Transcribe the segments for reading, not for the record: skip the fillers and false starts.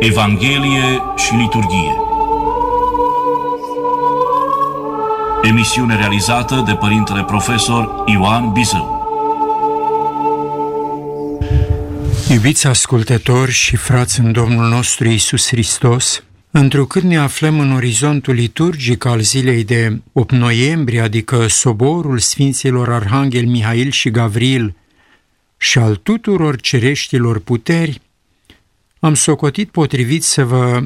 Evanghelie și liturghie. Emisiune realizată de părintele profesor Ioan Bizău. Iubiți ascultători și frați în Domnul nostru Iisus Hristos, întrucât ne aflăm în orizontul liturgic al zilei de 8 noiembrie, adică soborul Sfinților Arhanghel Mihail și Gavril și al tuturor cereștilor puteri, am socotit potrivit să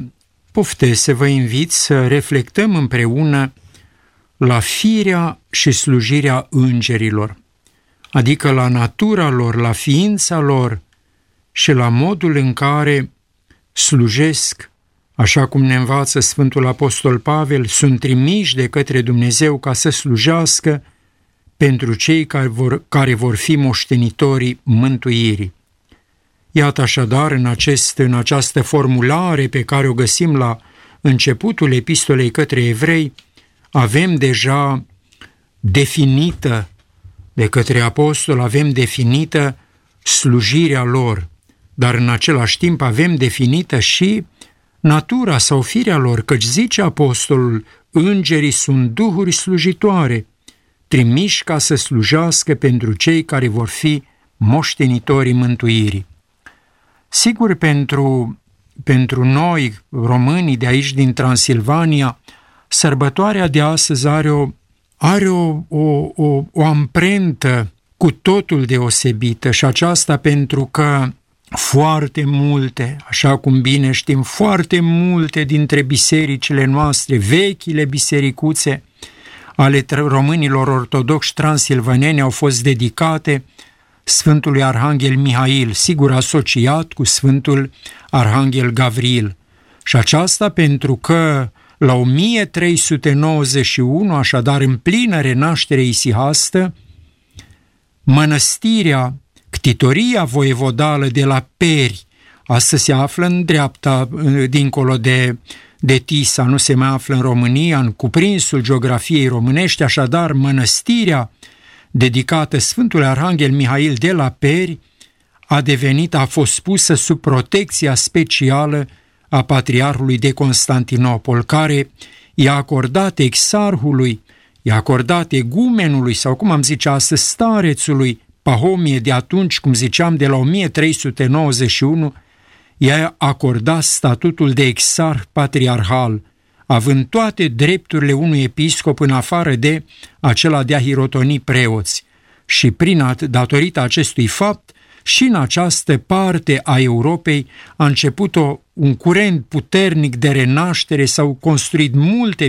vă invit să reflectăm împreună la firea și slujirea îngerilor, adică la natura lor, la ființa lor și la modul în care slujesc, așa cum ne învață Sfântul Apostol Pavel, sunt trimiși de către Dumnezeu ca să slujească pentru cei care vor fi moștenitorii mântuirii. Iată așadar, în această formulare pe care o găsim la începutul epistolei către evrei, avem deja definită de către apostol, avem definită slujirea lor, dar în același timp avem definită și natura sau firea lor, căci zice apostolul, îngerii sunt duhuri slujitoare, trimiși ca să slujească pentru cei care vor fi moștenitorii mântuirii. Sigur, pentru noi, românii de aici din Transilvania, sărbătoarea de astăzi are o amprentă cu totul deosebită și aceasta pentru că foarte multe, așa cum bine știm, foarte multe dintre bisericile noastre, vechile bisericuțe ale românilor ortodoxi transilvaneni au fost dedicate Sfântului Arhanghel Mihail, sigur asociat cu Sfântul Arhanghel Gavril. Și aceasta pentru că la 1391, așadar în plină renaștere isihastă, mănăstirea, ctitoria voievodală de la Peri, astăzi se află în dreapta, dincolo de Tisa, nu se mai află în România, în cuprinsul geografiei românești, așadar mănăstirea dedicată Sfântului Arhanghel Mihail de la Peri a fost pusă sub protecția specială a Patriarhului de Constantinopol, care i-a acordat exarhului, i-a acordat egumenului, sau cum am zice astăzi, starețului Pahomie de atunci, cum ziceam, de la 1391, i-a acordat statutul de exarh patriarhal, având toate drepturile unui episcop în afară de acela de a hirotoni preoți. Și datorită acestui fapt, și în această parte a Europei a început un curent puternic de renaștere, s-au construit multe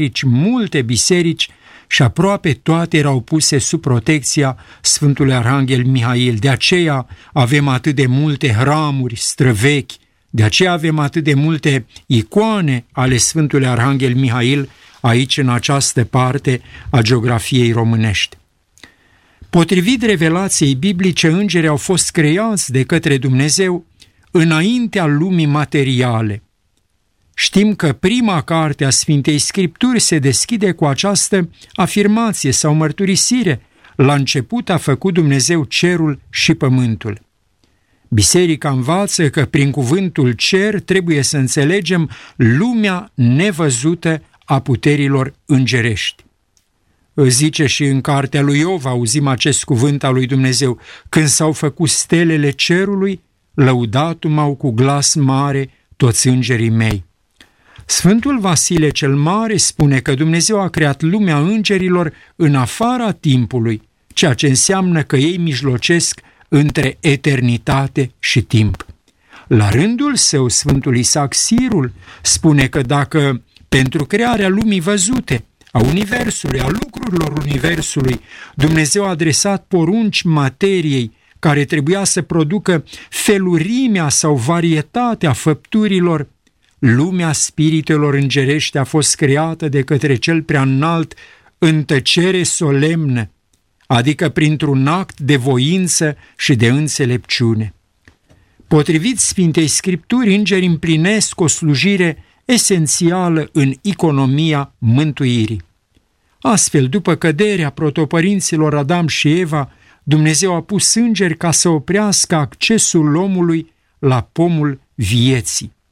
biserici și aproape toate erau puse sub protecția Sfântului Arhanghel Mihail. De aceea avem atât de multe hramuri străvechi, de aceea avem atât de multe icoane ale Sfântului Arhanghel Mihail aici, în această parte a geografiei românești. Potrivit revelației biblice, îngerii au fost creați de către Dumnezeu înaintea lumii materiale. Știm că prima carte a Sfintei Scripturi se deschide cu această afirmație sau mărturisire: la început a făcut Dumnezeu cerul și pământul. Biserica învață că prin cuvântul cer trebuie să înțelegem lumea nevăzută a puterilor îngerești. Zice și în cartea lui Iov, auzim acest cuvânt al lui Dumnezeu: când s-au făcut stelele cerului, lăudat-o-m-au cu glas mare toți îngerii mei. Sfântul Vasile cel Mare spune că Dumnezeu a creat lumea îngerilor în afara timpului, ceea ce înseamnă că ei mijlocesc între eternitate și timp. La rândul său, Sfântul Isaac Sirul spune că dacă pentru crearea lumii văzute, a universului, a lucrurilor universului, Dumnezeu a adresat porunci materiei care trebuia să producă felurimea sau varietatea făpturilor, lumea spiritelor îngerești a fost creată de către Cel Preaînalt în tăcere solemnă, adică printr-un act de voință și de înțelepciune. Potrivit Sfintei Scripturi, îngerii împlinesc o slujire esențială în economia mântuirii. Astfel, după căderea protopărinților Adam și Eva, Dumnezeu a pus îngeri ca să oprească accesul omului la pomul vieții.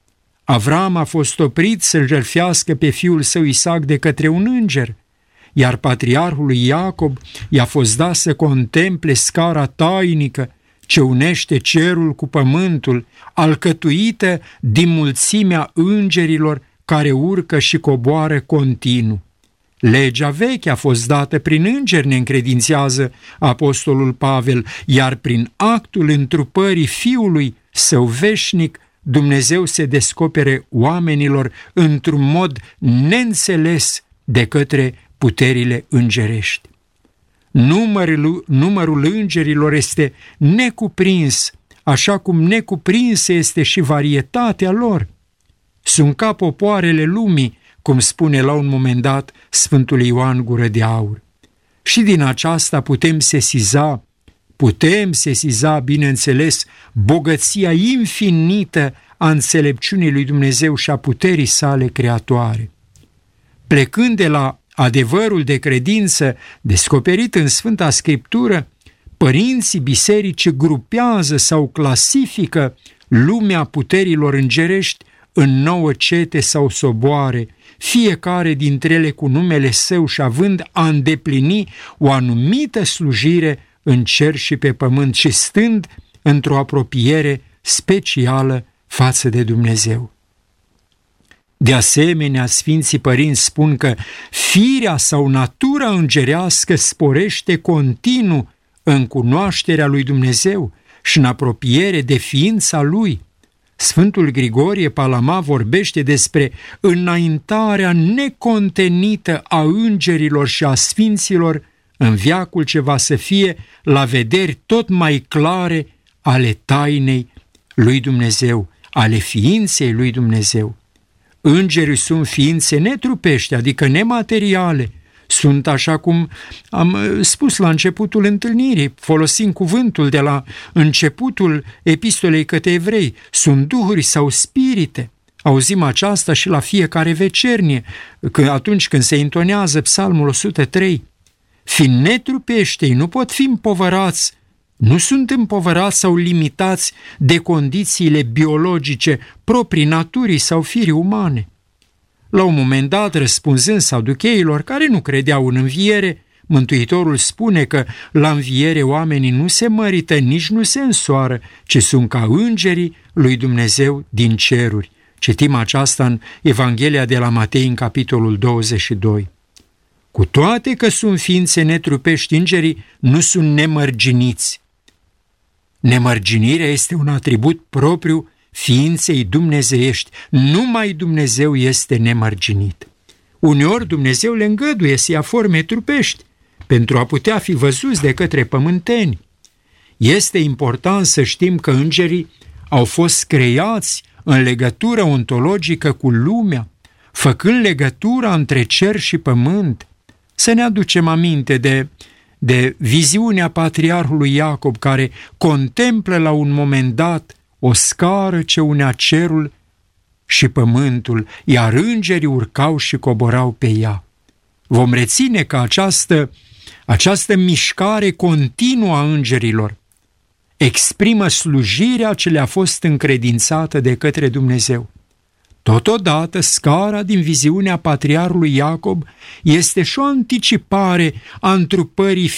Avram a fost oprit să-l jertfească pe fiul său Isaac de către un înger, iar patriarhului Iacob i-a fost dat să contemple scara tainică ce unește cerul cu pământul, alcătuită din mulțimea îngerilor care urcă și coboară continuu. Legea veche a fost dată prin îngeri, ne încredințează apostolul Pavel, iar prin actul întrupării Fiului Său veșnic, Dumnezeu se descopere oamenilor într-un mod neînțeles de către puterile îngerești. Numărul îngerilor este necuprins, așa cum necuprinsă este și varietatea lor. Sunt ca popoarele lumii, cum spune la un moment dat Sfântul Ioan Gură de Aur. Și din aceasta putem sesiza, bineînțeles, bogăția infinită a înțelepciunii lui Dumnezeu și a puterii sale creatoare. Plecând de la adevărul de credință descoperit în Sfânta Scriptură, părinții bisericii grupează sau clasifică lumea puterilor îngerești în 9 cete sau soboare, fiecare dintre ele cu numele său și având a îndeplini o anumită slujire în cer și pe pământ și stând într-o apropiere specială față de Dumnezeu. De asemenea, Sfinții Părinți spun că firea sau natura îngerească sporește continuu în cunoașterea lui Dumnezeu și în apropiere de ființa Lui. Sfântul Grigorie Palama vorbește despre înaintarea necontenită a îngerilor și a sfinților în veacul ce va să fie la vederi tot mai clare ale tainei lui Dumnezeu, ale ființei lui Dumnezeu. Îngerii sunt ființe netrupești, adică nemateriale. Sunt, așa cum am spus la începutul întâlnirii, folosind cuvântul de la începutul epistolei către evrei, sunt duhuri sau spirite. Auzim aceasta și la fiecare vecernie, atunci când se intonează Psalmul 103. Fiind netrupești, ei nu pot fi împovărați, nu sunt împovărați sau limitați de condițiile biologice proprii naturii sau firii umane. La un moment dat, răspunzând saducheilor care nu credeau în înviere, Mântuitorul spune că la înviere oamenii nu se mărită, nici nu se însoară, ci sunt ca îngerii lui Dumnezeu din ceruri. Citim aceasta în Evanghelia de la Matei, în capitolul 22. Cu toate că sunt ființe netrupești, îngerii nu sunt nemărginiți. Nemărginirea este un atribut propriu ființei dumnezeiești. Numai Dumnezeu este nemărginit. Uneori Dumnezeu le îngăduie să ia forme trupești pentru a putea fi văzuți de către pământeni. Este important să știm că îngerii au fost creați în legătură ontologică cu lumea, făcând legătura între cer și pământ. Să ne aducem aminte de viziunea patriarhului Iacob, care contemplă la un moment dat o scară ce unea cerul și pământul, iar îngerii urcau și coborau pe ea. Vom reține că această mișcare continuă a îngerilor exprimă slujirea ce le-a fost încredințată de către Dumnezeu. Totodată, scara din viziunea patriarhului Iacob este și o anticipare a întrupării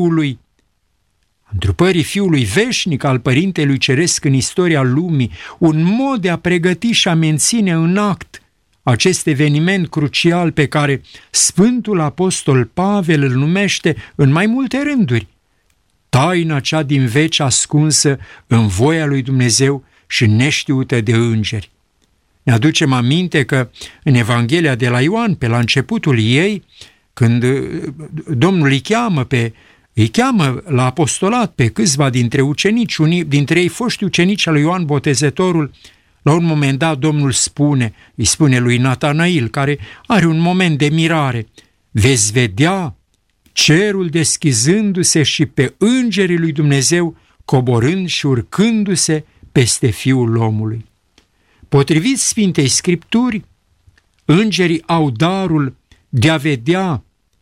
Fiului veșnic al Părintelui Ceresc în istoria lumii, un mod de a pregăti și a menține în act acest eveniment crucial pe care Sfântul Apostol Pavel îl numește în mai multe rânduri taina cea din veci ascunsă în voia lui Dumnezeu și neștiută de îngeri. Ne aducem aminte că în Evanghelia de la Ioan, pe la începutul ei, când Domnul îi cheamă la apostolat pe câțiva dintre ucenici, unii dintre ei foști ucenici al lui Ioan Botezătorul, la un moment dat Domnul îi spune lui Natanail, care are un moment de mirare: veți vedea cerul deschizându-se și pe îngerii lui Dumnezeu coborând și urcându-se peste Fiul omului. Potrivit Sfintei Scripturi, îngerii au darul de a vedea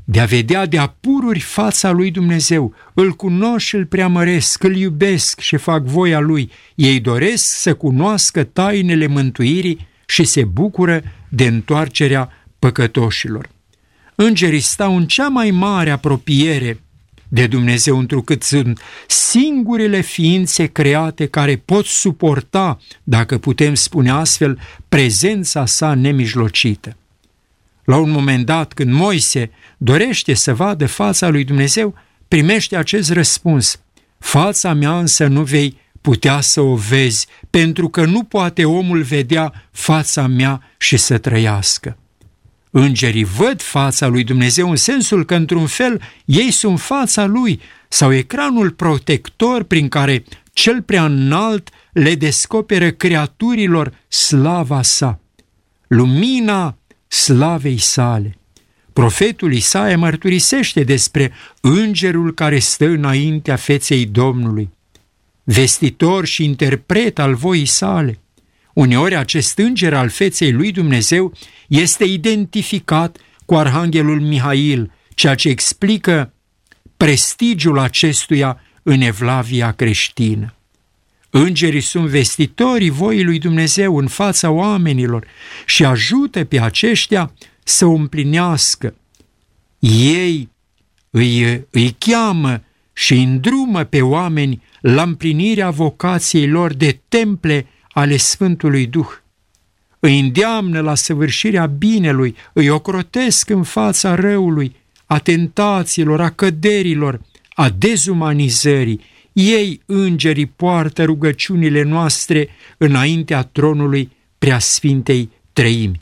de a vedea de-a pururi fața lui Dumnezeu. Îl cunosc și îl preamăresc, îl iubesc și fac voia lui. Ei doresc să cunoască tainele mântuirii și se bucură de întoarcerea păcătoșilor. Îngerii stau în cea mai mare apropiere de Dumnezeu, întrucât sunt singurele ființe create care pot suporta, dacă putem spune astfel, prezența sa nemijlocită. La un moment dat, când Moise dorește să vadă fața lui Dumnezeu, primește acest răspuns: fața mea însă nu vei putea să o vezi, pentru că nu poate omul vedea fața mea și să trăiască. Îngerii văd fața lui Dumnezeu în sensul că, într-un fel, ei sunt fața lui sau ecranul protector prin care cel prea înalt le descoperă creaturilor slava sa, lumina slavei sale. Profetul Isaia mărturisește despre îngerul care stă înaintea feței Domnului, vestitor și interpret al voii sale. Uneori acest înger al feței lui Dumnezeu este identificat cu arhanghelul Mihail, ceea ce explică prestigiul acestuia în evlavia creștină. Îngerii sunt vestitorii voii lui Dumnezeu în fața oamenilor și ajută pe aceștia să o împlinească. Ei îi cheamă și îndrumă pe oameni la împlinirea vocației lor de temple ale Sfântului Duh. Îi îndeamnă la săvârșirea binelui, îi ocrotesc în fața răului, a tentațiilor, a căderilor, a dezumanizării. Ei, îngerii, poartă rugăciunile noastre înaintea tronului Preasfintei Treimi.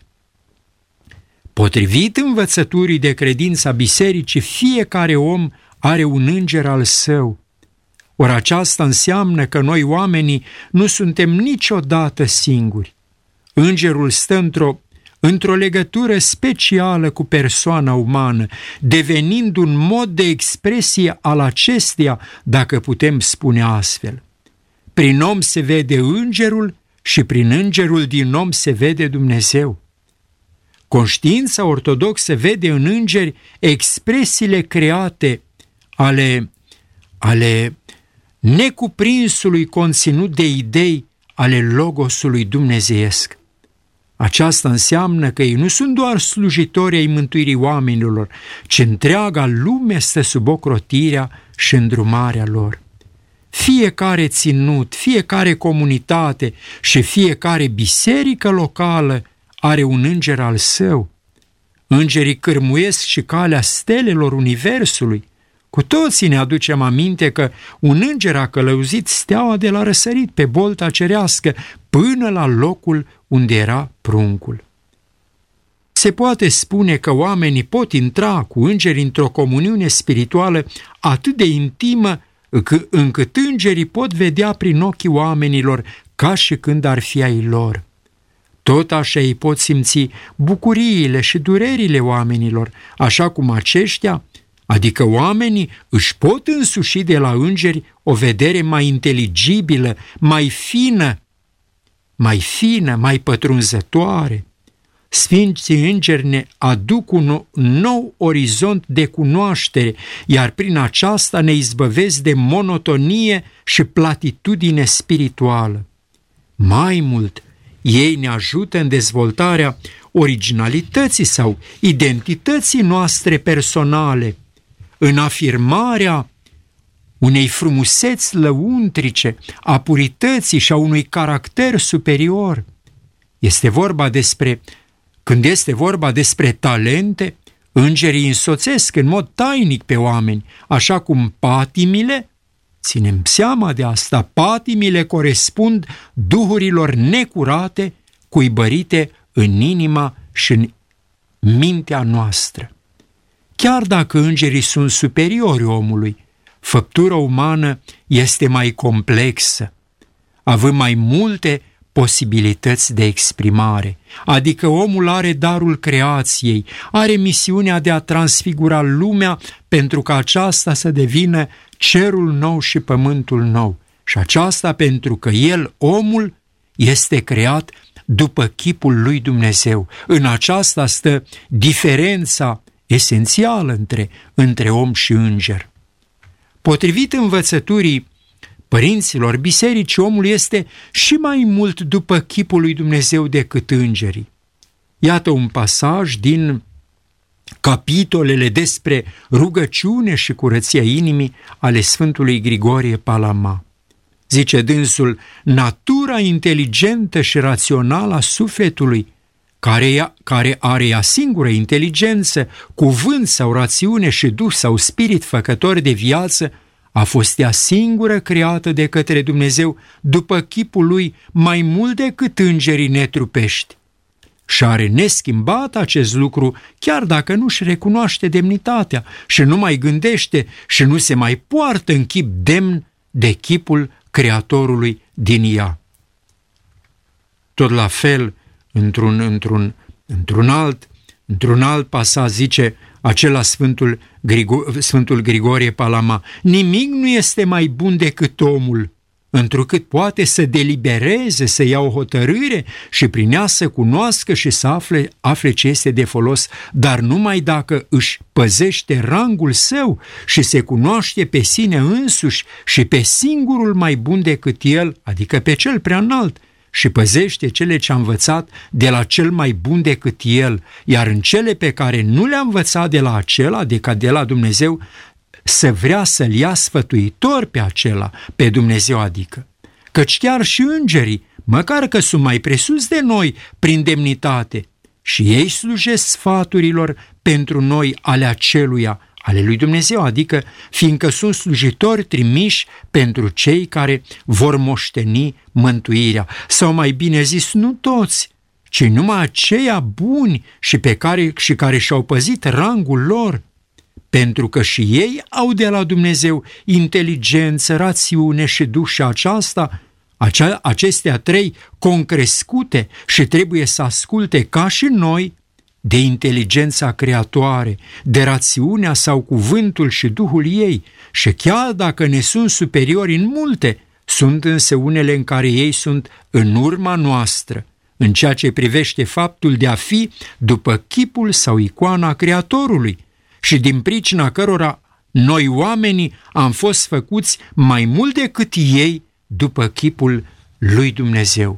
Potrivit învățăturii de credință a bisericii, fiecare om are un înger al său. Ori aceasta înseamnă că noi, oamenii, nu suntem niciodată singuri. Îngerul stă într-o legătură specială cu persoana umană, devenind un mod de expresie al acesteia, dacă putem spune astfel. Prin om se vede îngerul și prin îngerul din om se vede Dumnezeu. Conștiința ortodoxă vede în îngeri expresiile create ale necuprinsului conținut de idei ale logosului dumnezeiesc. Aceasta înseamnă că ei nu sunt doar slujitori ai mântuirii oamenilor, ci întreaga lume stă sub ocrotirea și îndrumarea lor. Fiecare ținut, fiecare comunitate și fiecare biserică locală are un înger al său. Îngerii cârmuiesc și calea stelelor universului. Cu toții ne aducem aminte că un înger a călăuzit steaua de la răsărit pe bolta cerească până la locul unde era pruncul. Se poate spune că oamenii pot intra cu îngeri într-o comuniune spirituală atât de intimă încât îngerii pot vedea prin ochii oamenilor ca și când ar fi ai lor. Tot așa ei pot simți bucuriile și durerile oamenilor, așa cum aceștia, adică oamenii, își pot însuși de la îngeri o vedere mai inteligibilă, mai fină, mai pătrunzătoare. Sfinții îngeri ne aduc un nou orizont de cunoaștere, iar prin aceasta ne izbăvesc de monotonie și platitudine spirituală. Mai mult, ei ne ajută în dezvoltarea originalității sau identității noastre personale, în afirmarea unei frumuseți lăuntrice, a purității și a unui caracter superior. Când este vorba despre talente, îngerii însoțesc în mod tainic pe oameni, așa cum patimile, ținem seama de asta, patimile corespund duhurilor necurate, cuibărite în inima și în mintea noastră. Chiar dacă îngerii sunt superiori omului, făptura umană este mai complexă, având mai multe posibilități de exprimare, adică omul are darul creației, are misiunea de a transfigura lumea pentru ca aceasta să devină cerul nou și pământul nou, și aceasta pentru că el, omul, este creat după chipul lui Dumnezeu. În aceasta stă diferența esențială între om și înger. Potrivit învățăturii părinților bisericii, omul este și mai mult după chipul lui Dumnezeu decât îngerii. Iată un pasaj din capitolele despre rugăciune și curăția inimii ale Sfântului Grigorie Palama. Zice dânsul: natura inteligentă și rațională a sufletului, care are ea singură inteligență, cuvânt sau rațiune și duh sau spirit făcător de viață, a fost ea singură creată de către Dumnezeu după chipul lui mai mult decât îngerii netrupești. Și are neschimbat acest lucru, chiar dacă nu-și recunoaște demnitatea și nu mai gândește și nu se mai poartă în chip demn de chipul Creatorului din ea. Tot la fel, într-un alt pasaj zice acela Sfântul Grigorie Palama: nimic nu este mai bun decât omul, întrucât poate să delibereze, să ia o hotărâre și prin ea să cunoască și să afle ce este de folos, dar numai dacă își păzește rangul său și se cunoaște pe sine însuși și pe singurul mai bun decât el, adică pe cel prea înalt, și păzește cele ce a învățat de la cel mai bun decât el, iar în cele pe care nu le-a învățat de la acela, adică de la Dumnezeu, să vrea să-l ia sfătuitor pe acela, pe Dumnezeu adică. Căci chiar și îngerii, măcar că sunt mai presus de noi prin demnitate, și ei slujesc sfaturilor pentru noi ale aceluia, ale lui Dumnezeu, adică fiindcă sunt slujitori trimiși pentru cei care vor moșteni mântuirea. Sau mai bine zis, nu toți, ci numai aceia buni și care și-au păzit rangul lor, pentru că și ei au de la Dumnezeu inteligență, rațiune și duh, și acestea trei concrescute și trebuie să asculte ca și noi de inteligența creatoare, de rațiunea sau cuvântul și duhul ei, și chiar dacă ne sunt superiori în multe, sunt însă unele în care ei sunt în urma noastră, în ceea ce privește faptul de a fi după chipul sau icoana Creatorului, și din pricina cărora noi oamenii am fost făcuți mai mult decât ei după chipul lui Dumnezeu.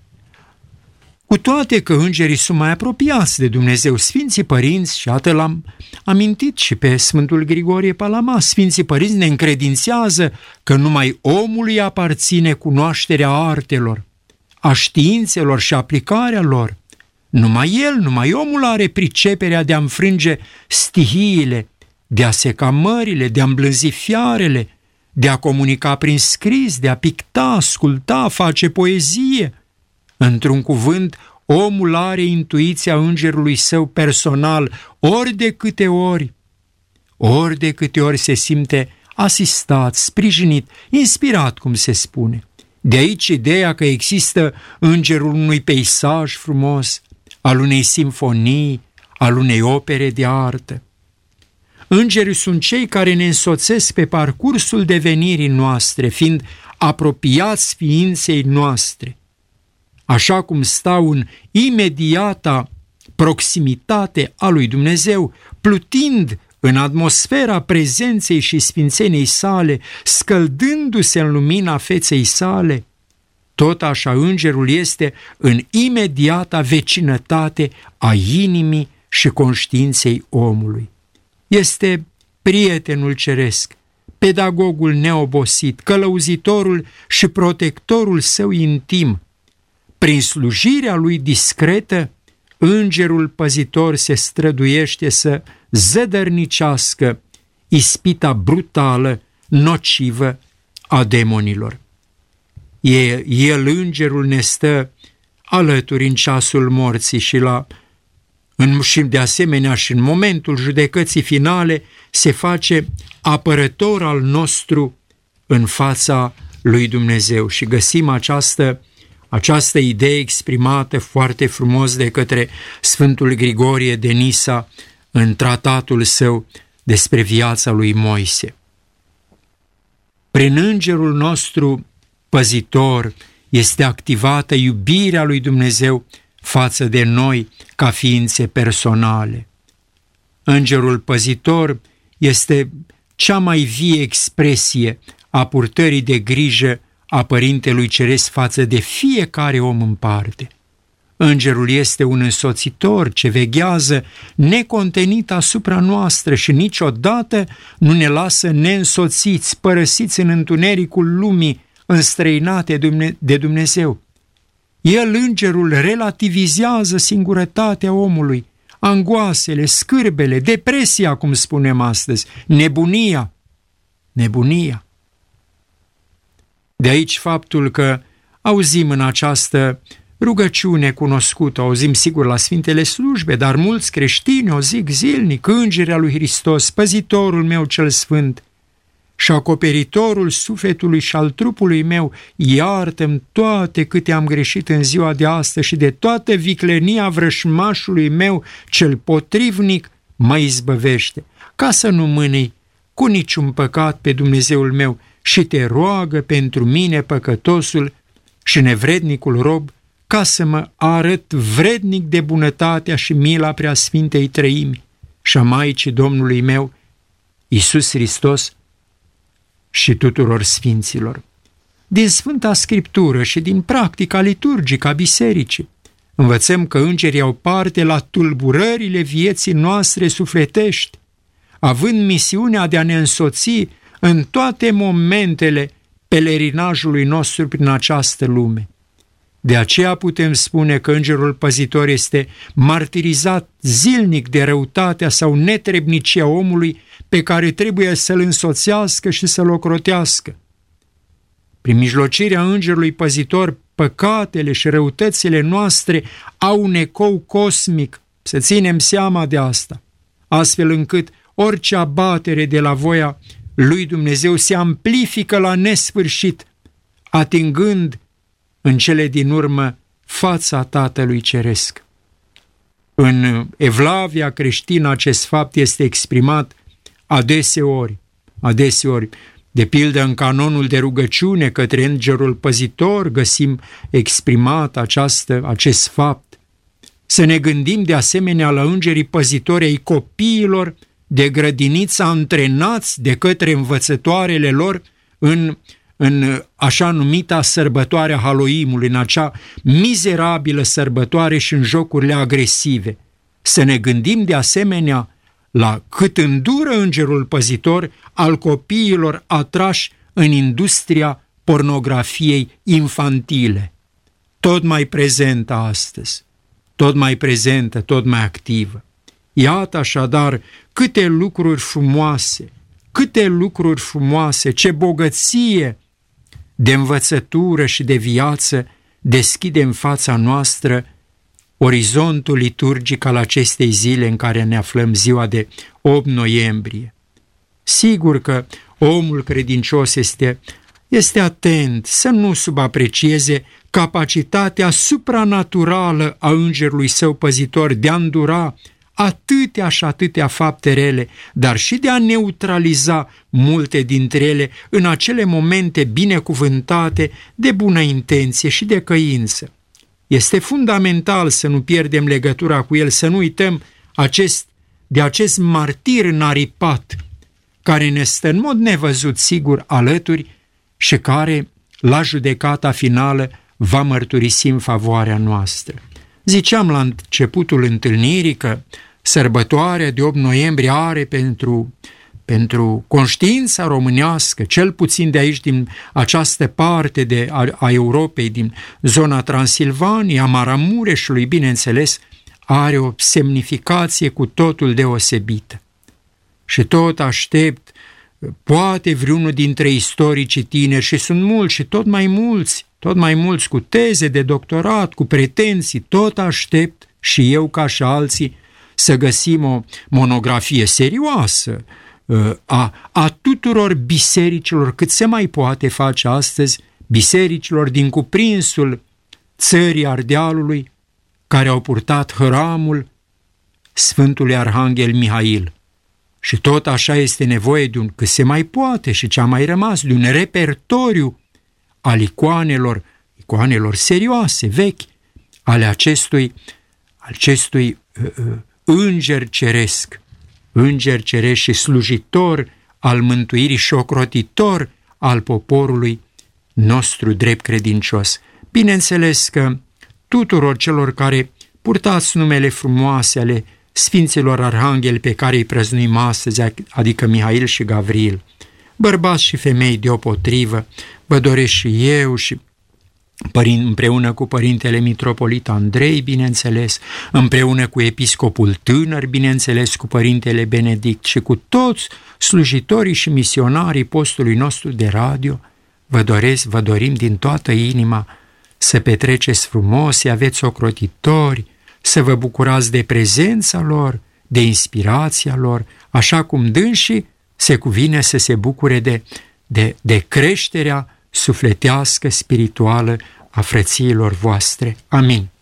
Cu toate că îngerii sunt mai apropiați de Dumnezeu, Sfinții Părinți, și atât l-am amintit și pe Sfântul Grigorie Palama, Sfinții Părinți ne încredințează că numai omului aparține cunoașterea artelor, a științelor și aplicarea lor. Numai omul are priceperea de a înfrânge stihiile, de a seca mările, de a îmblânzi fiarele, de a comunica prin scris, de a picta, asculta, face poezie. Într-un cuvânt, omul are intuiția îngerului său personal, ori de câte ori se simte asistat, sprijinit, inspirat, cum se spune. De aici ideea că există îngerul unui peisaj frumos, al unei simfonii, al unei opere de artă. Îngerii sunt cei care ne însoțesc pe parcursul devenirii noastre, fiind apropiați ființei noastre, așa cum stau în imediata proximitate a lui Dumnezeu, plutind în atmosfera prezenței și sfințeniei sale, scăldându-se în lumina feței sale. Tot așa îngerul este în imediata vecinătate a inimii și conștiinței omului. Este prietenul ceresc, pedagogul neobosit, călăuzitorul și protectorul său intim. Prin slujirea lui discretă, îngerul păzitor se străduiește să zădărnicească ispita brutală, nocivă a demonilor. El, îngerul, ne stă alături în ceasul morții și de asemenea și în momentul judecății finale se face apărător al nostru în fața lui Dumnezeu. Și găsim această idee exprimată foarte frumos de către Sfântul Grigorie de Nisa în tratatul său despre viața lui Moise. Prin îngerul nostru păzitor este activată iubirea lui Dumnezeu față de noi ca ființe personale. Îngerul păzitor este cea mai vie expresie a purtării de grijă a Părintelui Ceresc față de fiecare om în parte. Îngerul este un însoțitor ce veghează necontenit asupra noastră și niciodată nu ne lasă neînsoțiți, părăsiți în întunericul lumii înstrăinate de Dumnezeu. El, îngerul, relativizează singurătatea omului, angoasele, scârbele, depresia, cum spunem astăzi, nebunia. De aici faptul că auzim în această rugăciune cunoscută, auzim sigur la Sfintele Slujbe, dar mulți creștini o zic zilnic: Îngerea lui Hristos, păzitorul meu cel sfânt și acoperitorul sufletului și al trupului meu, iartă-mi toate câte am greșit în ziua de astăzi și de toată viclenia vrășmașului meu cel potrivnic mă izbăvește, ca să nu mânei cu niciun păcat pe Dumnezeul meu, și te roagă pentru mine, păcătosul și nevrednicul rob, ca să mă arăt vrednic de bunătatea și mila Preasfintei Treimi și a Maicii Domnului meu, Iisus Hristos, și tuturor sfinților. Din Sfânta Scriptură și din practica liturgică a bisericii învățăm că îngerii au parte la tulburările vieții noastre sufletești, având misiunea de a ne însoți în toate momentele pelerinajului nostru prin această lume. De aceea putem spune că îngerul păzitor este martirizat zilnic de răutatea sau netrebnicia omului pe care trebuie să-l însoțească și să-l ocrotească. Prin mijlocirea îngerului păzitor, păcatele și răutățile noastre au un ecou cosmic, să ținem seama de asta, astfel încât orice abatere de la voia lui Dumnezeu se amplifică la nesfârșit, atingând în cele din urmă fața Tatălui Ceresc. În evlavia creștină acest fapt este exprimat adeseori. De pildă, în canonul de rugăciune către îngerul păzitor găsim exprimat acest fapt. Să ne gândim de asemenea la îngerii păzitori ai copiilor de grădiniță antrenați de către învățătoarele lor în așa numita sărbătoare a Haloimului, în acea mizerabilă sărbătoare și în jocurile agresive. Să ne gândim de asemenea la cât îndură îngerul păzitor al copiilor atrași în industria pornografiei infantile, tot mai prezentă astăzi, tot mai prezentă, tot mai activă. Iată așadar câte lucruri frumoase, ce bogăție de învățătură și de viață deschide în fața noastră orizontul liturgic al acestei zile în care ne aflăm, ziua de 8 noiembrie. Sigur că omul credincios este atent să nu subaprecieze capacitatea supranaturală a îngerului său păzitor de a îndura atâtea și atâtea fapte rele, dar și de a neutraliza multe dintre ele în acele momente binecuvântate de bună intenție și de căință. Este fundamental să nu pierdem legătura cu el, să nu uităm de acest martir înaripat, care ne stă în mod nevăzut sigur alături și care, la judecata finală, va mărturisi în favoarea noastră. Ziceam la începutul întâlnirii că sărbătoarea de 8 noiembrie are pentru conștiința românească, cel puțin de aici, din această parte a Europei, din zona Transilvaniei, a Maramureșului, bineînțeles, are o semnificație cu totul deosebită. Și tot aștept, poate vreunul dintre istoricii tineri, și sunt mulți și tot mai mulți cu teze de doctorat, cu pretenții, tot aștept și eu ca și alții să găsim o monografie serioasă a tuturor bisericilor, cât se mai poate face astăzi, bisericilor din cuprinsul țării Ardealului, care au purtat hăramul Sfântului Arhanghel Mihail. Și tot așa este nevoie de cât se mai poate și ce a mai rămas, de un repertoriu al icoanelor serioase, vechi, ale acestui înger ceresc. înger ceresc și slujitor al mântuirii și ocrotitor al poporului nostru drept credincios. Bineînțeles că tuturor celor care purtați numele frumoase ale Sfinților Arhangheli pe care îi prăznuim astăzi, adică Mihail și Gavril, bărbați și femei deopotrivă, vă doresc și eu și împreună cu Părintele Mitropolit Andrei, bineînțeles, împreună cu Episcopul Tânăr, bineînțeles, cu Părintele Benedict și cu toți slujitorii și misionarii postului nostru de radio, vă dorim din toată inima să petreceți frumos, să aveți ocrotitori, să vă bucurați de prezența lor, de inspirația lor, așa cum dânsii se cuvine să se bucure de creșterea sufletească, spirituală a frățiilor voastre. Amin.